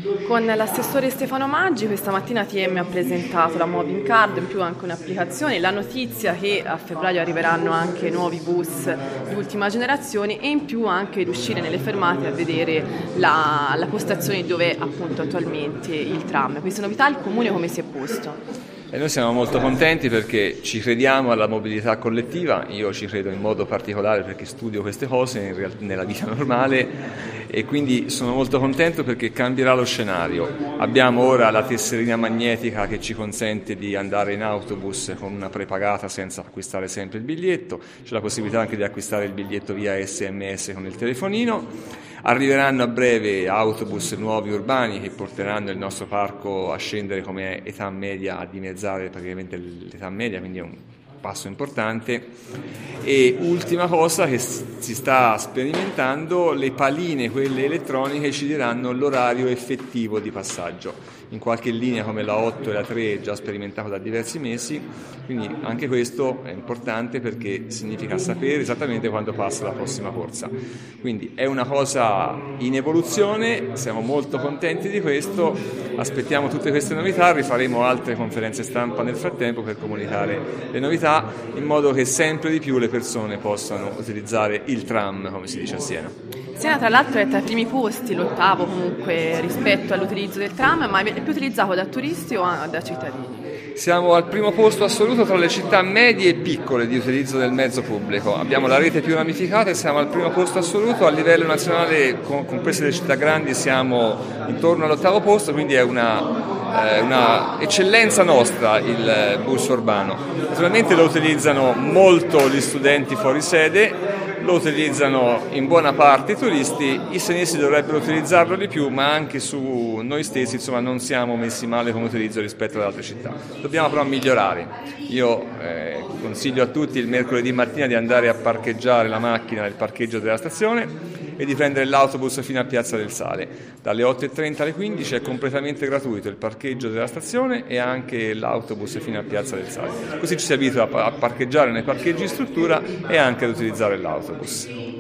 Con l'assessore Stefano Maggi questa mattina TM ha presentato la Moving Card, in più anche un'applicazione, la notizia che a febbraio arriveranno anche nuovi bus di ultima generazione e in più anche riuscire nelle fermate a vedere la postazione dove è appunto attualmente il tram. Queste novità il Comune come si è posto? E noi siamo molto contenti perché ci crediamo alla mobilità collettiva, io ci credo in modo particolare perché studio queste cose nella vita normale e quindi sono molto contento perché cambierà lo scenario. Abbiamo ora la tesserina magnetica che ci consente di andare in autobus con una prepagata senza acquistare sempre il biglietto, c'è la possibilità anche di acquistare il biglietto via SMS con il telefonino. Arriveranno a breve autobus nuovi urbani che porteranno il nostro parco a scendere come età media, a dimezzare praticamente l'età media, quindi è un passo importante. E ultima cosa che si sta sperimentando, le paline, quelle elettroniche, ci diranno l'orario effettivo di passaggio. In qualche linea come la 8 e la 3 è già sperimentato da diversi mesi, quindi anche questo è importante perché significa sapere esattamente quando passa la prossima corsa. Quindi è una cosa in evoluzione, siamo molto contenti di questo, aspettiamo tutte queste novità, rifaremo altre conferenze stampa nel frattempo per comunicare le novità in modo che sempre di più le persone possano utilizzare il tram, come si dice a Siena. Siena tra l'altro è tra i primi posti, l'8º comunque rispetto all'utilizzo del tram, ma è più utilizzato da turisti o da cittadini? Siamo al primo posto assoluto tra le città medie e piccole di utilizzo del mezzo pubblico. Abbiamo la rete più ramificata e siamo al primo posto assoluto. A livello nazionale, comprese le città grandi, siamo intorno all'8º posto, quindi è una eccellenza nostra il bus urbano. Naturalmente lo utilizzano molto gli studenti fuori sede, lo utilizzano in buona parte i turisti, i senesi dovrebbero utilizzarlo di più, ma anche su noi stessi insomma non siamo messi male come utilizzo rispetto ad altre città. Dobbiamo però migliorare. Io consiglio a tutti il mercoledì mattina di andare a parcheggiare la macchina nel parcheggio della stazione e di prendere l'autobus fino a Piazza del Sale. Dalle 8:30 alle 15 è completamente gratuito il parcheggio della stazione e anche l'autobus fino a Piazza del Sale. Così ci si abitua a parcheggiare nei parcheggi in struttura e anche ad utilizzare l'autobus.